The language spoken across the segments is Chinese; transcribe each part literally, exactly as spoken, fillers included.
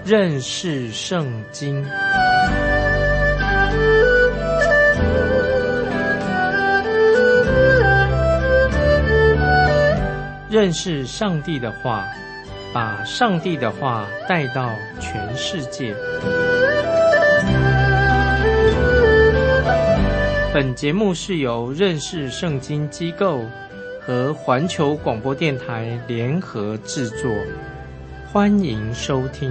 认识圣经。认识上帝的话，把上帝的话带到全世界。本节目是由认识圣经机构和环球广播电台联合制作，欢迎收听。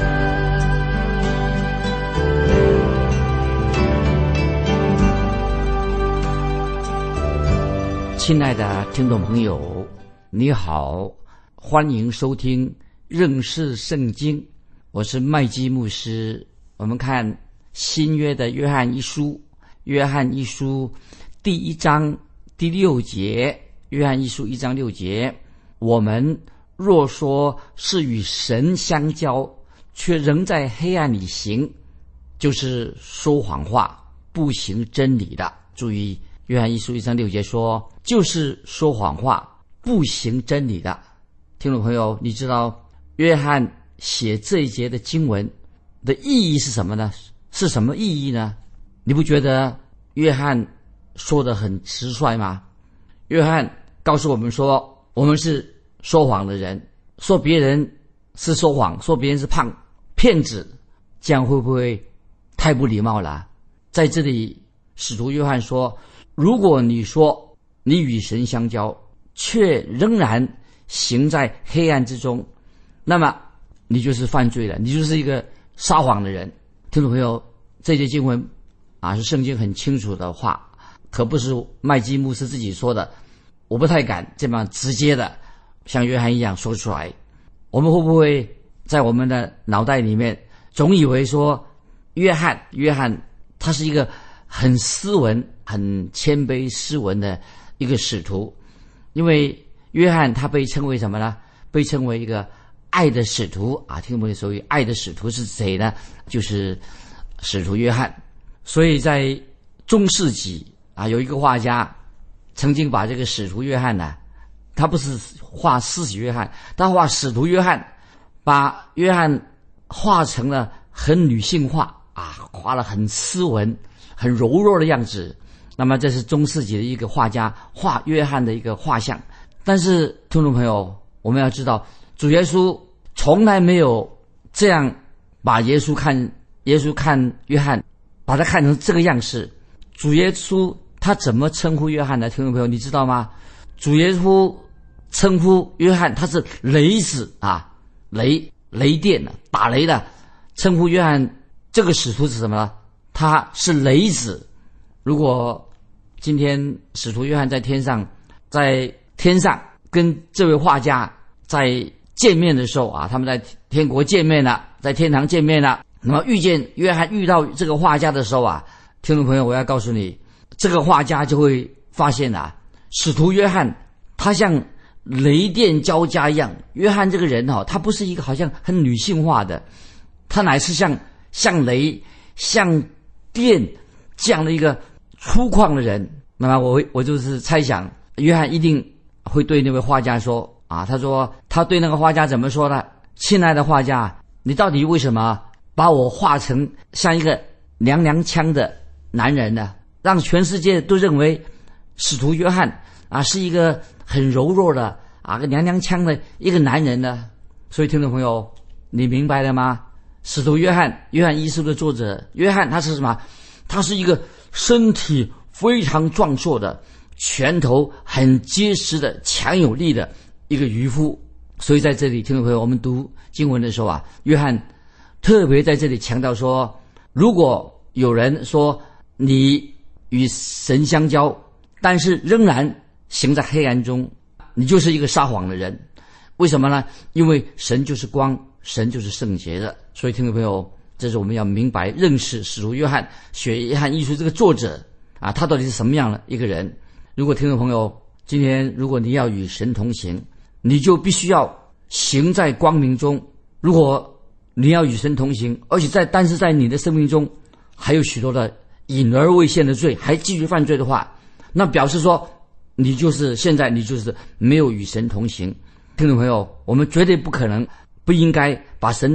亲爱的听众朋友，你好，欢迎收听认识圣经，我是麦基牧师。我们看新约的约翰一书，约翰一书第一章第六节，约翰一书一章六节，我们若说是与神相交，却仍在黑暗里行，就是说谎话，不行真理的。注意，约翰一书一章六节说，就是说谎话，不行真理的。听众朋友，你知道约翰写这一节的经文的意义是什么呢？是什么意义呢？你不觉得约翰说得很直率吗？约翰告诉我们说，我们是说谎的人，说别人是说谎，说别人是胖骗子，这样会不会太不礼貌了？在这里使徒约翰说，如果你说你与神相交，却仍然行在黑暗之中，那么你就是犯罪了，你就是一个撒谎的人。听众朋友，这节经文啊是圣经很清楚的话，可不是麦基牧师自己说的，我不太敢这么直接的像约翰一样说出来。我们会不会在我们的脑袋里面总以为说约翰约翰他是一个很斯文很谦卑斯文的一个使徒？因为约翰他被称为什么呢？被称为一个爱的使徒啊！听众朋友，所谓爱的使徒是谁呢？就是使徒约翰。所以在中世纪啊，有一个画家曾经把这个使徒约翰呢，他不是画施洗约翰，他画使徒约翰，把约翰画成了很女性化啊，画了很斯文很柔弱的样子。那么这是中世纪的一个画家画约翰的一个画像。但是听众朋友，我们要知道，主耶稣从来没有这样把耶稣看耶稣看约翰，把他看成这个样式。主耶稣他怎么称呼约翰呢？听众朋友，你知道吗？主耶稣称呼约翰他是雷子啊，雷雷电的打雷的。称呼约翰这个使徒是什么呢？他是雷子。如果今天使徒约翰在天上在天上跟这位画家在见面的时候啊，他们在天国见面了，在天堂见面了，那么遇见约翰遇到这个画家的时候啊，听众朋友，我要告诉你，这个画家就会发现啊，使徒约翰他像雷电交加一样。约翰这个人哦，他不是一个好像很女性化的，他乃是像像雷像电这样的一个粗犷的人。那么我我就是猜想，约翰一定会对那位画家说啊，他说他对那个画家怎么说呢？亲爱的画家，你到底为什么把我画成像一个娘娘腔的男人呢？让全世界都认为使徒约翰啊是一个很柔弱的啊个娘娘腔的一个男人呢？所以听众朋友，你明白了吗？使徒约翰约翰一书的作者约翰，他是什么？他是一个身体非常壮硕的，拳头很结实的，强有力的一个渔夫。所以在这里听众朋友，我们读经文的时候啊，约翰特别在这里强调说，如果有人说你与神相交，但是仍然行在黑暗中，你就是一个撒谎的人。为什么呢？因为神就是光，神就是圣洁的。所以听众朋友，这是我们要明白认识使徒约翰写约翰一书这个作者啊，他到底是什么样的一个人。如果听众朋友今天如果你要与神同行，你就必须要行在光明中。如果你要与神同行，而且在但是在你的生命中还有许多的隐而未现的罪，还继续犯罪的话，那表示说你就是现在你就是没有与神同行。听众朋友，我们绝对不可能不应该把神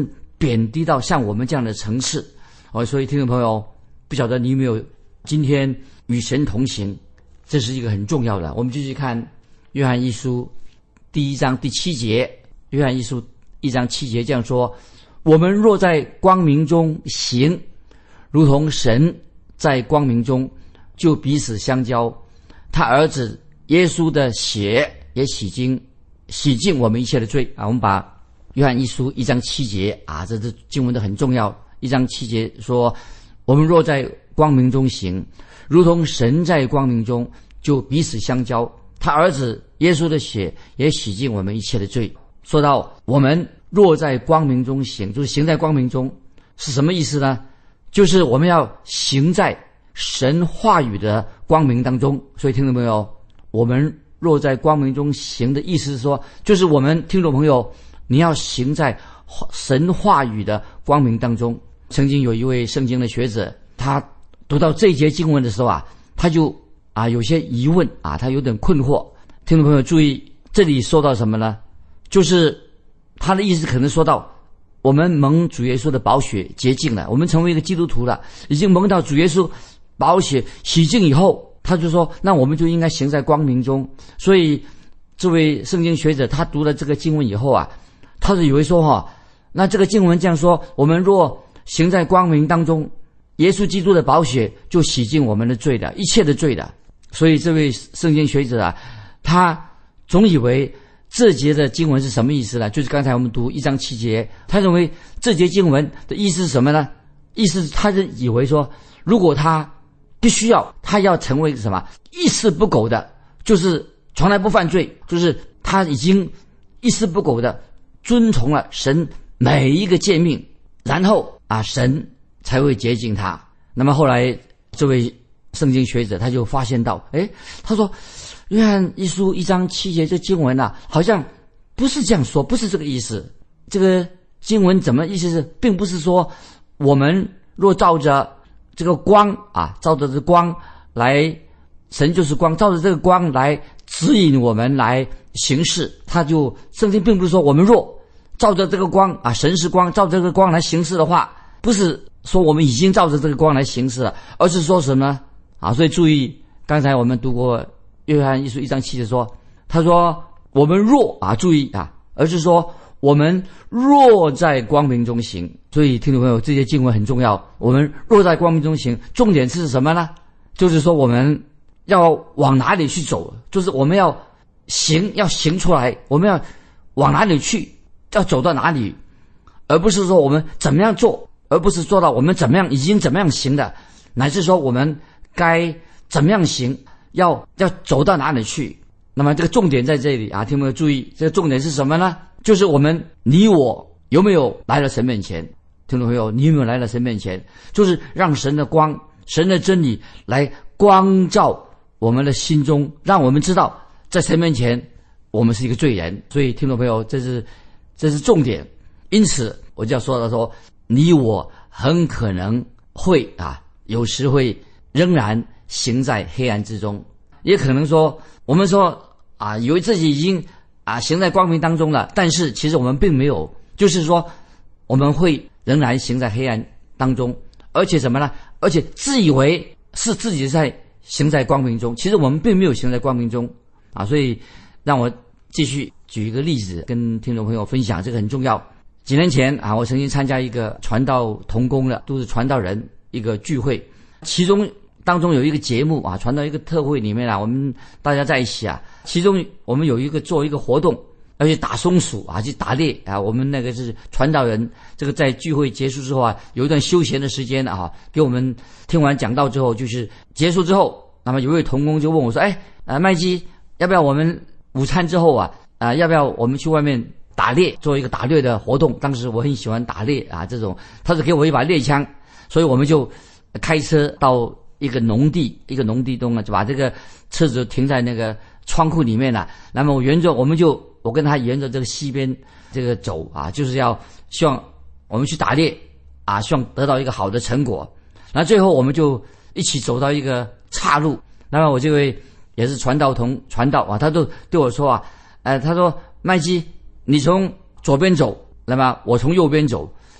贬低到像我们这样的层次。哦，所以听众朋友，不晓得你有没有今天与神同行，这是一个很重要的。我们继续看约翰一书第一章第七节，约翰一书一章七节这样说：我们若在光明中行，如同神在光明中，就彼此相交。他儿子耶稣的血也洗净洗净我们一切的罪啊！我们把约翰一书一章七节啊，这是经文的很重要。一章七节说：我们若在光明中行，如同神在光明中，就彼此相交。他儿子耶稣的血也洗净我们一切的罪。说到我们若在光明中行，就是行在光明中，是什么意思呢？就是我们要行在神话语的光明当中。所以听众朋友，我们若在光明中行的意思是说，就是我们听众朋友，你要行在神话语的光明当中。曾经有一位圣经的学者，他读到这一节经文的时候啊，他就啊有些疑问啊，他有点困惑。听众朋友注意，这里说到什么呢？就是他的意思可能说到我们蒙主耶稣的宝血洁净了，我们成为一个基督徒了，已经蒙到主耶稣宝血洗净以后，他就说那我们就应该行在光明中。所以这位圣经学者他读了这个经文以后啊，他就以为说哈，那这个经文这样说，我们若行在光明当中，耶稣基督的宝血就洗净我们的罪的，一切的罪的。所以这位圣经学者啊，他总以为这节的经文是什么意思呢？就是刚才我们读一章七节，他认为这节经文的意思是什么呢？意思他是以为说，如果他必须要他要成为什么一丝不苟的，就是从来不犯罪，就是他已经一丝不苟的遵从了神每一个诫命，然后啊神才会洁净他。那么后来这位圣经学者他就发现到，诶，他说约翰一书一章七节这经文啊，好像不是这样说，不是这个意思。这个经文怎么意思是，并不是说我们若照着这个光啊，照着这光来，神就是光，照着这个光来指引我们来行事。他就圣经并不是说我们若照着这个光啊，神是光，照着这个光来行事的话，不是说我们已经照着这个光来行事了，而是说什么呢？啊，所以注意，刚才我们读过约翰一书一章七节说，他说我们若啊，注意啊，而是说我们若在光明中行。所以听众朋友，这些经文很重要。我们若在光明中行，重点是什么呢？就是说我们要往哪里去走，就是我们要行，要行出来，我们要往哪里去，要走到哪里，而不是说我们怎么样做，而不是做到我们怎么样已经怎么样行的，乃是说我们该怎么样行，要要走到哪里去。那么这个重点在这里啊，听众朋友注意，这个重点是什么呢？就是我们你我有没有来到神面前？听众朋友，你有没有来到神面前？就是让神的光，神的真理来光照我们的心中，让我们知道在神面前我们是一个罪人。所以听众朋友，这是这是重点。因此我就要说到说，你我很可能会啊，有时会仍然行在黑暗之中，也可能说我们说啊，以为自己已经啊行在光明当中了，但是其实我们并没有，就是说我们会仍然行在黑暗当中，而且什么呢？而且自以为是自己在行在光明中，其实我们并没有行在光明中啊。所以让我继续举一个例子跟听众朋友分享，这个很重要。几年前啊，我曾经参加一个传道同工的，都是传道人一个聚会，其中当中有一个节目啊，传到一个特会里面啊，我们大家在一起啊，其中我们有一个做一个活动，要去打松鼠啊，去打猎啊。我们那个是传道人，这个在聚会结束之后啊，有一段休闲的时间啊，给我们听完讲道之后，就是结束之后，那么有一位同工就问我说：“哎，啊麦基，要不要我们午餐之后啊，啊要不要我们去外面打猎，做一个打猎的活动？”当时我很喜欢打猎啊，这种他是给我一把猎枪，所以我们就开车到一个农地，一个农地中啊，就把这个车子停在那个仓库里面了。那么我沿着我们就我跟他沿着这个西边这个走啊，就是要希望我们去打猎啊，希望得到一个好的成果。那最后我们就一起走到一个岔路，那么我这位也是传道同传道啊，他就对我说啊，呃，他说麦基，你从左边走，那么我从右边走，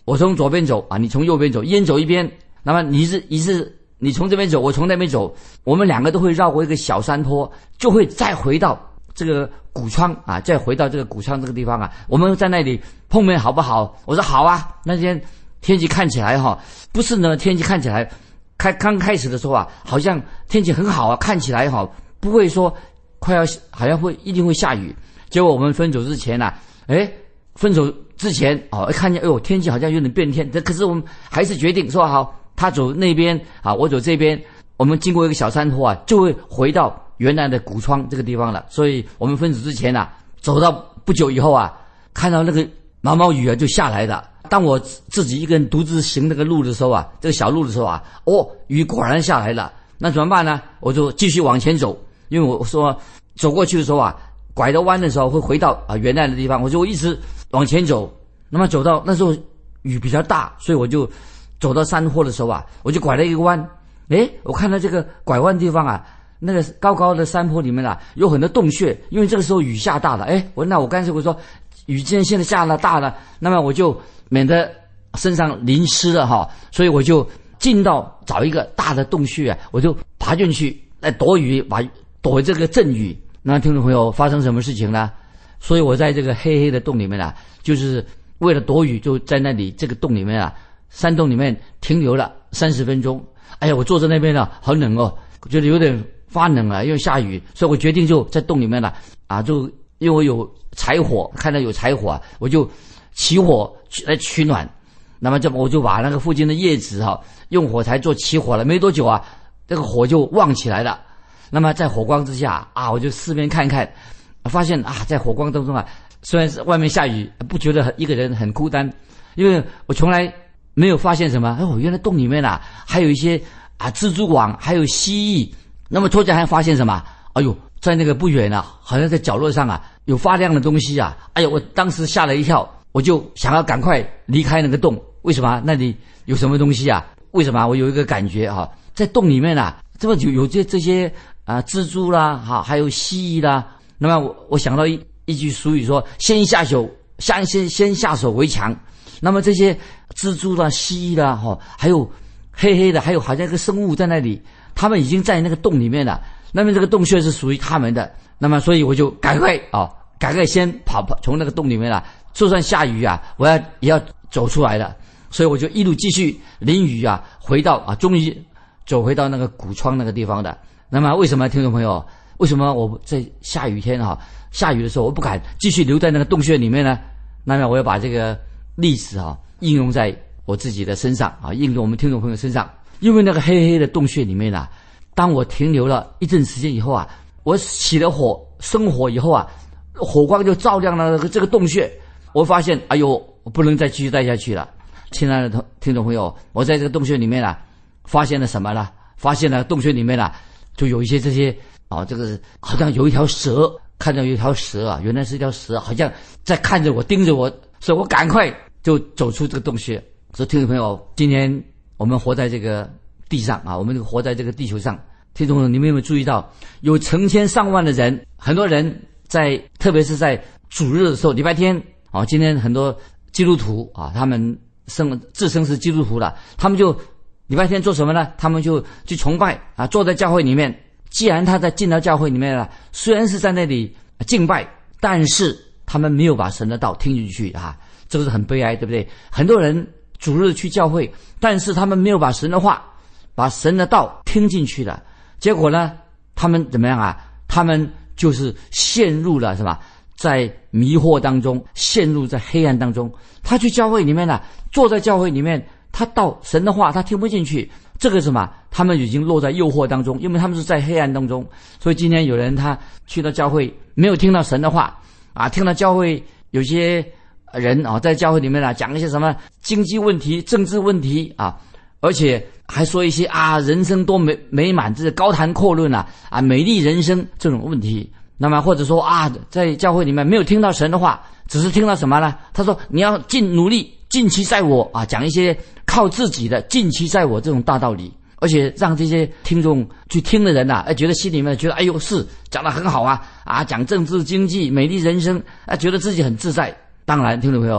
我从左边走啊，你从右边走，一人走一边。那么你是一是你从这边走，我从那边走，我们两个都会绕过一个小山坡，就会再回到这个谷仓啊，再回到这个谷仓这个地方啊，我们在那里碰面好不好？我说好啊。那天天气看起来哈，不是呢，天气看起来开刚开始的时候啊，好像天气很好啊，看起来哈不会说快要好像会一定会下雨。结果我们分走之前啊，哎，分手之前哦，看见哎呦天气好像有点变天，可是我们还是决定说好，他走那边啊，我走这边，我们经过一个小山坡啊，就会回到原来的谷仓这个地方了。所以我们分手之前啊，走到不久以后啊，看到那个毛毛雨啊就下来了。当我自己一个人独自行那个路的时候啊，这个小路的时候啊，哦，雨果然下来了。那怎么办呢？我就继续往前走，因为我说走过去的时候啊，拐着弯的时候会回到啊原来的地方，我就一直往前走。那么走到那时候雨比较大，所以我就走到山坡的时候啊，我就拐了一个弯。诶，我看到这个拐弯地方啊，那个高高的山坡里面啊，有很多洞穴，因为这个时候雨下大了。诶，我那我干脆我说，雨既然现在下了大了，那么我就免得身上淋湿了哈，所以我就进到找一个大的洞穴啊，我就爬进去来躲雨，把躲这个阵雨。那听众朋友，发生什么事情呢？所以我在这个黑黑的洞里面啊，就是为了躲雨，就在那里这个洞里面啊，山洞里面停留了三十分钟。哎呀，我坐在那边呢，好冷哦，觉得有点发冷了，因为下雨，所以我决定就在洞里面了啊，就因为我有柴火，看到有柴火啊，我就起火来取暖。那么这我就把那个附近的叶子哈、啊，用火柴做起火了，没多久啊，这个火就旺起来了。那么在火光之下啊，我就四边看看，发现啊，在火光当中啊，虽然是外面下雨，不觉得一个人很孤单，因为我从来没有发现什么。哦，原来洞里面啊，还有一些啊蜘蛛网，还有蜥蜴。那么突然还发现什么？哎呦，在那个不远啊，好像在角落上啊，有发亮的东西啊！哎呦，我当时吓了一跳，我就想要赶快离开那个洞。为什么？那里有什么东西啊？为什么？我有一个感觉啊，在洞里面啊，这么有有这这些啊蜘蛛啦，哈，还有蜥蜴啦。那么我我想到一一句俗语说：先下手，先先先下手为强。那么这些蜘蛛啦、蜥蜴啦，哈，还有黑黑的，还有好像一个生物在那里，他们已经在那个洞里面了。那么这个洞穴是属于他们的。那么所以我就赶快啊，赶快先跑跑从那个洞里面啊，就算下雨啊，我要也要走出来了。所以我就一路继续淋雨啊，回到啊，终于走回到那个谷仓那个地方的。那么为什么听众朋友，为什么我在下雨天啊，下雨的时候我不敢继续留在那个洞穴里面呢？那么我要把这个例子啊应用在我自己的身上啊，应用我们听众朋友身上。因为那个黑黑的洞穴里面啊，当我停留了一阵时间以后啊，我起了火生火以后啊，火光就照亮了这个洞穴。我发现哎呦，我不能再继续待下去了。亲爱的听众朋友，我在这个洞穴里面啊，发现了什么呢？发现了洞穴里面啊，就有一些这些啊，这个好像有一条蛇，看到有一条蛇啊，原来是一条蛇，好像在看着我，盯着我，所以我赶快就走出这个洞穴。所以听众朋友，今天我们活在这个地上啊，我们活在这个地球上，听众朋友，你们有没有注意到，有成千上万的人，很多人在，特别是在主日的时候，礼拜天啊，今天很多基督徒啊，他们生自称是基督徒了，他们就礼拜天做什么呢？他们就去崇拜啊，坐在教会里面。既然他在进到教会里面了，虽然是在那里敬拜，但是他们没有把神的道听进去啊，这个是很悲哀，对不对？很多人主日去教会，但是他们没有把神的话、把神的道听进去了，结果呢，他们怎么样啊？他们就是陷入了什么？在迷惑当中，陷入在黑暗当中。他去教会里面呢、啊，坐在教会里面，他到神的话他听不进去，这个什么？他们已经落在诱惑当中，因为他们是在黑暗当中。所以今天有人他去到教会，没有听到神的话啊，听到教会有些人啊，在教会里面啊讲一些什么经济问题、政治问题啊，而且还说一些啊人生多美美满，这是高谈阔论啊啊美丽人生这种问题。那么或者说啊，在教会里面没有听到神的话，只是听到什么呢？他说你要尽努力，尽其在我啊，讲一些靠自己的尽其在我这种大道理，而且让这些听众去听的人呐、啊，哎，觉得心里面觉得哎呦是讲得很好啊啊，讲政治经济美丽人生，啊，觉得自己很自在。当然，听众朋友，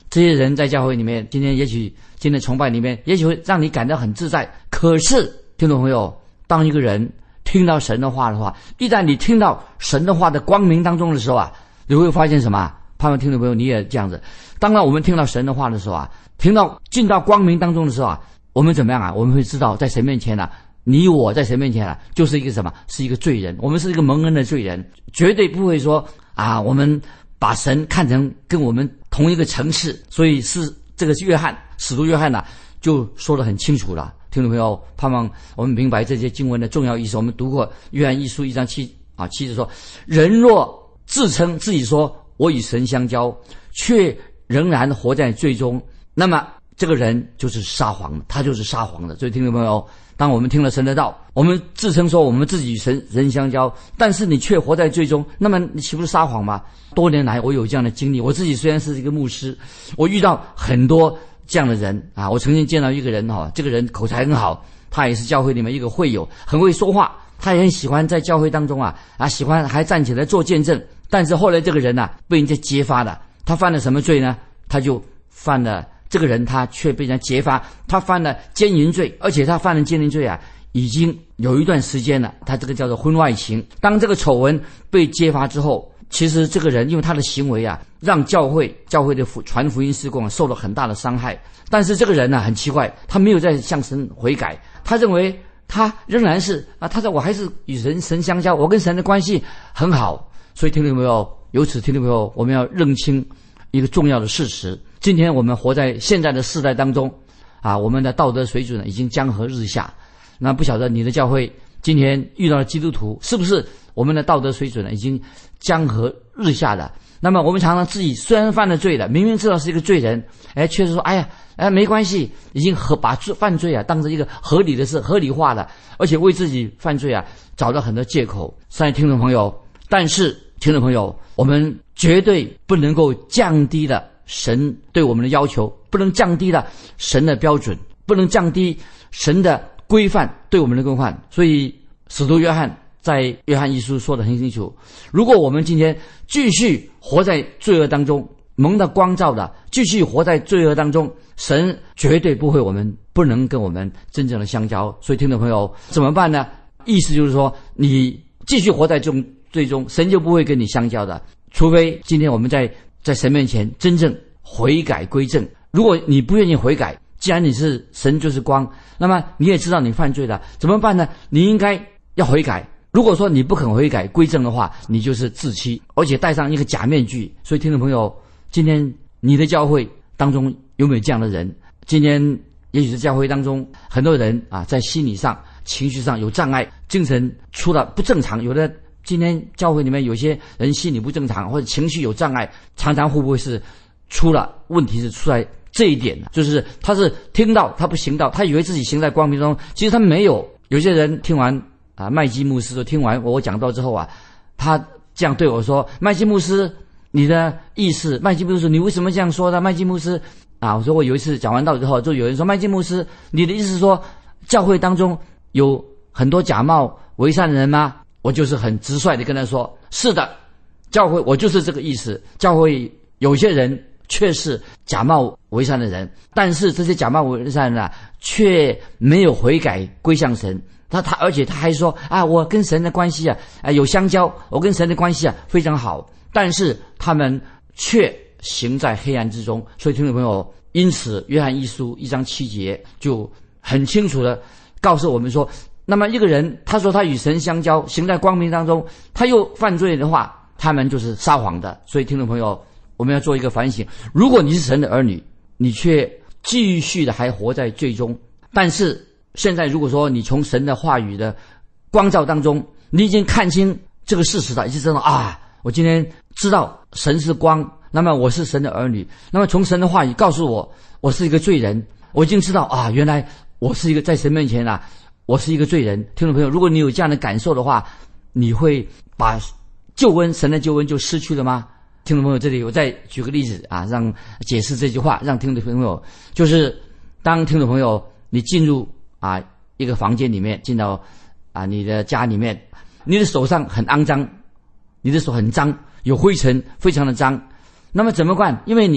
这些人在教会里面，今天也许今天崇拜里面，也许会让你感到很自在。可是，听众朋友，当一个人听到神的话的话，一旦你听到神的话的光明当中的时候啊，你会发现什么？盼望听众朋友你也这样子。当然，我们听到神的话的时候啊，听到进到光明当中的时候啊，我们怎么样啊？我们会知道，在神面前啊，你我在神面前啊，就是一个什么？是一个罪人。我们是一个蒙恩的罪人，绝对不会说啊，我们把神看成跟我们同一个层次。所以是这个是约翰使徒约翰呐、啊，就说得很清楚了。听众朋友，盼望我们明白这些经文的重要意思。我们读过约翰一书一章七啊七节说：人若自称自己说我与神相交，却仍然活在罪中，那么这个人就是撒谎，他就是撒谎的。所以听众朋友，当我们听了神的道，我们自称说我们自己与神人相交，但是你却活在罪中，那么你岂不是撒谎吗？多年来我有这样的经历，我自己虽然是一个牧师，我遇到很多这样的人啊。我曾经见到一个人哈，这个人口才很好，他也是教会里面一个会友，很会说话，他也很喜欢在教会当中啊啊喜欢还站起来做见证。但是后来这个人啊被人家揭发了，他犯了什么罪呢？他就犯了，这个人他却被人家揭发，他犯了奸淫罪，而且他犯了奸淫罪啊，已经有一段时间了，他这个叫做婚外情。当这个丑闻被揭发之后，其实这个人因为他的行为啊，让教会教会的传福音事工、啊、受了很大的伤害。但是这个人呢、啊、很奇怪，他没有在向神悔改，他认为他仍然是啊，他说我还是与神神相交，我跟神的关系很好。所以听众朋友，由此听众朋友，我们要认清一个重要的事实：今天我们活在现在的世代当中，啊，我们的道德水准已经江河日下。那不晓得你的教会今天遇到的基督徒，是不是我们的道德水准呢已经江河日下的？那么我们常常自己虽然犯了罪了，明明知道是一个罪人，哎，却是说哎呀，哎没关系，已经和把犯罪啊当成一个合理的事，合理化了，而且为自己犯罪啊找到很多借口。所以听众朋友，但是听众朋友，我们绝对不能够降低了神对我们的要求，不能降低了神的标准，不能降低神的规范对我们的规范。所以使徒约翰在约翰一书说得很清楚，如果我们今天继续活在罪恶当中，蒙的光照的继续活在罪恶当中，神绝对不会我们不能跟我们真正的相交。所以听众朋友怎么办呢？意思就是说，你继续活在这种最终神就不会跟你相交的，除非今天我们在在神面前真正悔改归正。如果你不愿意悔改，既然你是神就是光，那么你也知道你犯罪了，怎么办呢？你应该要悔改。如果说你不肯悔改归正的话，你就是自欺，而且戴上一个假面具。所以听众朋友，今天你的教会当中有没有这样的人？今天也许是教会当中很多人啊，在心理上情绪上有障碍，精神出了不正常，有的今天教会里面有些人心理不正常或者情绪有障碍，常常会不会是出了问题是出来这一点呢？就是他是听到他不行道，他以为自己行在光明中，其实他没有。有些人听完啊麦基牧师说，听完我讲道之后啊，他这样对我说：麦基牧师，你的意思，麦基牧师你为什么这样说的？麦基牧师啊，我说我有一次讲完道之后，就有人说：麦基牧师，你的意思是说教会当中有很多假冒为善的人吗？我就是很直率的跟他说：是的，教会我就是这个意思。教会有些人却是假冒为善的人，但是这些假冒为善的人啊，却没有悔改归向神。他他而且他还说啊，我跟神的关系啊，啊有相交，我跟神的关系啊非常好，但是他们却行在黑暗之中。所以听众朋友，因此约翰一书一章七节就很清楚的告诉我们说，那么一个人他说他与神相交，行在光明当中，他又犯罪的话，他们就是撒谎的。所以听众朋友，我们要做一个反省，如果你是神的儿女，你却继续的还活在罪中，但是现在如果说你从神的话语的光照当中，你已经看清这个事实了，已经知道啊，我今天知道神是光，那么我是神的儿女，那么从神的话语告诉我我是一个罪人，我已经知道啊，原来我是一个在神面前啊我是一个罪人。听众朋友，如果你有这样的感受的话，你会把救恩神的救恩就失去了吗？听众朋友，这里我再举个例子啊，让解释这句话，让听众朋友就是当听众朋友你进入啊一个房间里面，进到啊你的家里面，你的手上很肮脏，你的手很脏，有灰尘，非常的脏，那么怎么办？因为你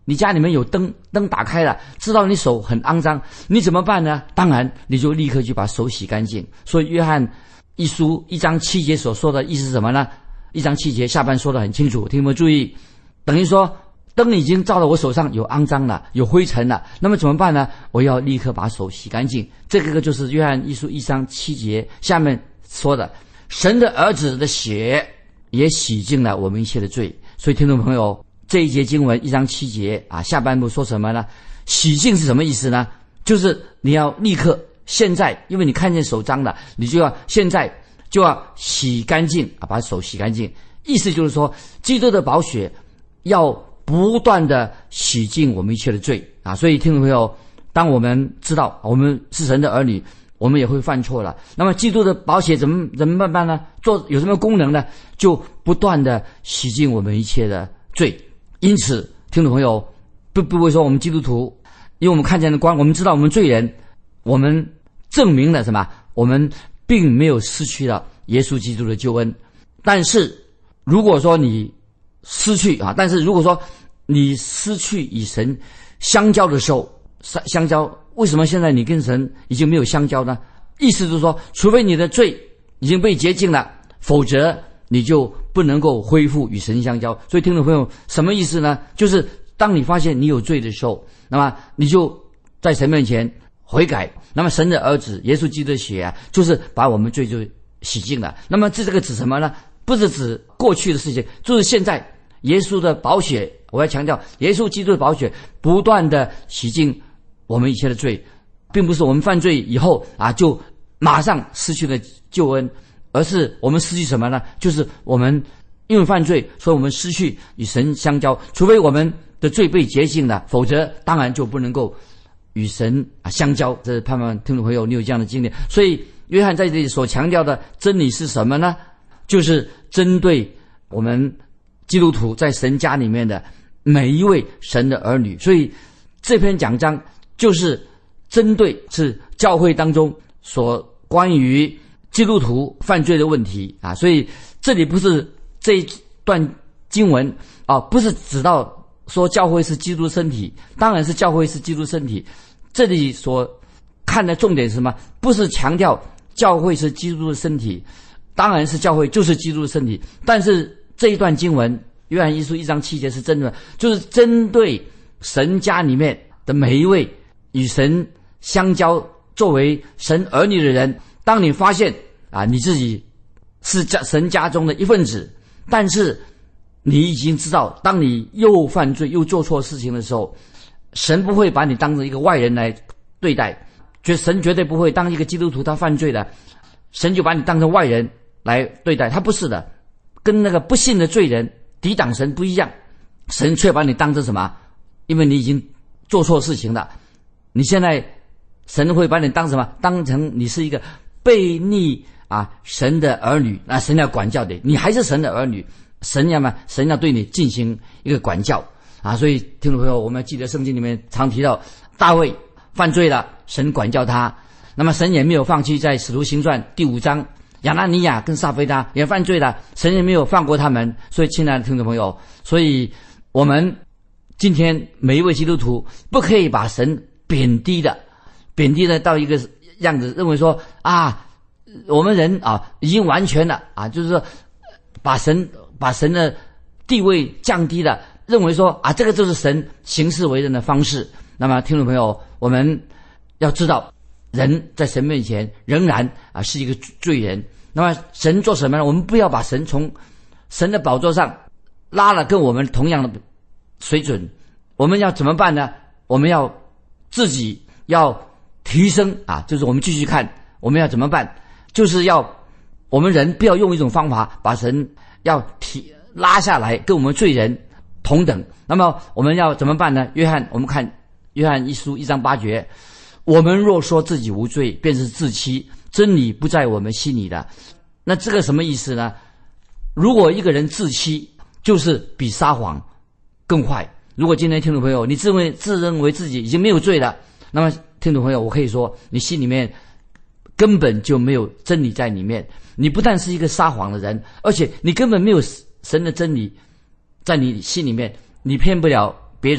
你家里面有灯，灯打开了，知道你手很肮脏，你怎么办呢？当然，你就立刻去把手洗干净。所以约翰一书一章七节所说的意思是什么呢？一章七节下半说得很清楚，听有没有注意？等于说灯已经照到我手上有肮脏了，有灰尘了，那么怎么办呢？我要立刻把手洗干净。这个就是约翰一书一章七节下面说的，神的儿子的血也洗净了我们一切的罪。所以听众朋友，这一节经文一章七节啊，下半部说什么呢？洗净是什么意思呢？就是你要立刻现在，因为你看见手脏了，你就要现在就要洗干净啊，把手洗干净。意思就是说，基督的宝血要不断的洗净我们一切的罪啊。所以听众朋友，当我们知道我们是神的儿女，我们也会犯错了。那么基督的宝血怎么怎么办呢？做有什么功能呢？就不断的洗净我们一切的罪。因此，听众朋友，不不会说我们基督徒，因为我们看见的光，我们知道我们罪人，我们证明了什么？我们并没有失去了耶稣基督的救恩。但是，如果说你失去啊，但是如果说你失去与神相交的时候，相交，为什么现在你跟神已经没有相交呢？意思就是说，除非你的罪已经被洁净了，否则你就不能够恢复与神相交。所以听众朋友，什么意思呢？就是当你发现你有罪的时候，那么你就在神面前悔改，那么神的儿子耶稣基督的血啊，就是把我们罪就洗净了。那么这这个指什么呢？不是指过去的事情，就是现在耶稣的宝血，我要强调，耶稣基督的宝血不断的洗净我们一切的罪，并不是我们犯罪以后啊就马上失去了救恩，而是我们失去什么呢？就是我们因为犯罪，所以我们失去与神相交。除非我们的罪被洁净了，否则当然就不能够与神啊相交。这是盼望听众朋友你有这样的经历。所以约翰在这里所强调的真理是什么呢？就是针对我们基督徒在神家里面的每一位神的儿女。所以这篇讲章就是针对是教会当中所关于基督徒犯罪的问题啊。所以这里不是这一段经文啊，不是指到说教会是基督身体，当然是教会是基督身体。这里所看的重点是什么？不是强调教会是基督的身体，当然是教会就是基督的身体。但是这一段经文，约翰一书一章七节是真的，就是针对神家里面的每一位与神相交、作为神儿女的人。当你发现啊，你自己是家神家中的一份子，但是你已经知道，当你又犯罪又做错事情的时候，神不会把你当成一个外人来对待，神绝对不会当一个基督徒他犯罪了，神就把你当成外人来对待，他不是的。跟那个不信的罪人抵挡神不一样，神却把你当成什么？因为你已经做错事情了，你现在神会把你当什么？当成你是一个悖逆啊神的儿女，那神要管教的，你还是神的儿女，神要嘛，神要对你进行一个管教啊。所以听众朋友，我们要记得圣经里面常提到大卫犯罪了，神管教他，那么神也没有放弃，在使徒行传第五章，亚拿尼亚跟撒非他也犯罪了，神也没有放过他们。所以亲爱的听众朋友，所以我们今天每一位基督徒不可以把神贬低的贬低的到一个样子，认为说啊我们人啊已经完全了啊，就是说把神把神的地位降低了，认为说啊这个就是神行事为人的方式。那么听众朋友，我们要知道人在神面前仍然啊是一个罪人。那么神做什么呢？我们不要把神从神的宝座上拉了跟我们同样的水准。我们要怎么办呢？我们要自己要提升啊，就是我们继续看我们要怎么办，就是要我们人不要用一种方法把神要提拉下来跟我们罪人同等。那么我们要怎么办呢？约翰我们看约翰一书一章八节，我们若说自己无罪，便是自欺，真理不在我们心里的。那这个什么意思呢？如果一个人自欺，就是比撒谎更坏。如果今天听众朋友你自认自认为自己已经没有罪了，那么听众朋友，我可以说你心里面根本就没有真理在里面，你不但是一个撒谎的人，而且你根本没有神的真理在你心里面，你骗不了别人，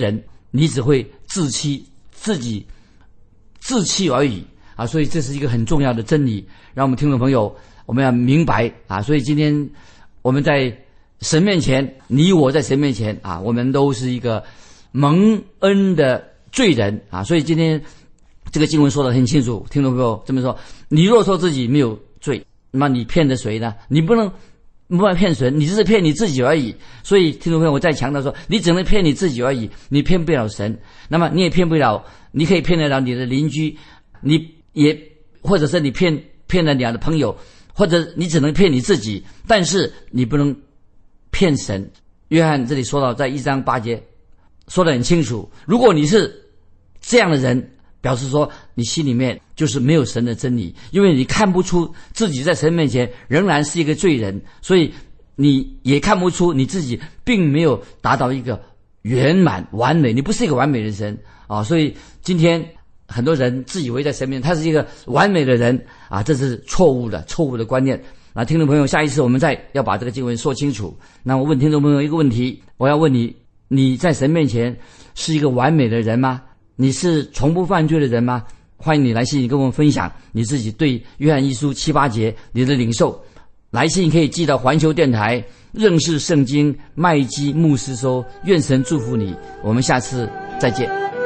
你只会自欺，自己自欺而已啊！所以这是一个很重要的真理，让我们听众朋友我们要明白啊！所以今天我们在神面前，你我在神面前啊，我们都是一个蒙恩的罪人啊！所以今天这个经文说得很清楚，听众朋友这么说：你若说自己没有罪，那么你骗着谁呢？你不能不能骗神，你只是骗你自己而已。所以听众朋友，我再强调说，你只能骗你自己而已，你骗不了神。那么你也骗不了，你可以骗得了你的邻居，你也或者是你骗骗了你的朋友，或者你只能骗你自己，但是你不能骗神。约翰这里说到，在一章八节说得很清楚，如果你是这样的人，表示说你心里面就是没有神的真理，因为你看不出自己在神面前仍然是一个罪人，所以你也看不出你自己并没有达到一个圆满完美，你不是一个完美的人啊！所以今天很多人自以为在神面前他是一个完美的人啊，这是错误的错误的观念。那听众朋友，下一次我们再要把这个经文说清楚。那我问听众朋友一个问题，我要问你，你在神面前是一个完美的人吗？你是从不犯罪的人吗？欢迎你来信跟我们分享你自己对约翰一书七八节你的领受。来信可以寄到环球电台认识圣经麦基牧师收。愿神祝福你，我们下次再见。